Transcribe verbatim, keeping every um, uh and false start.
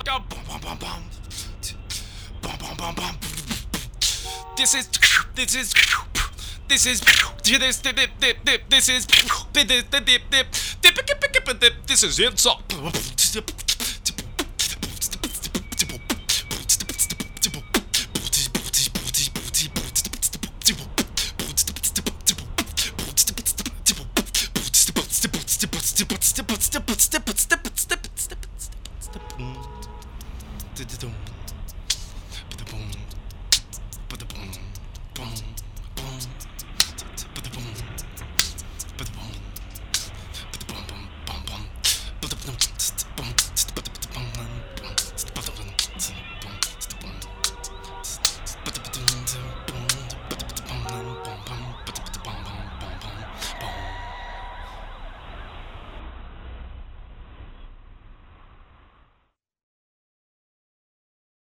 go. Bum, bum, bum, bum. Bum, bum, bum, bum. This is. This is. This is. This dip dip dip dip. This is. This dip dip dip. Dip dip dip dip. This is insult.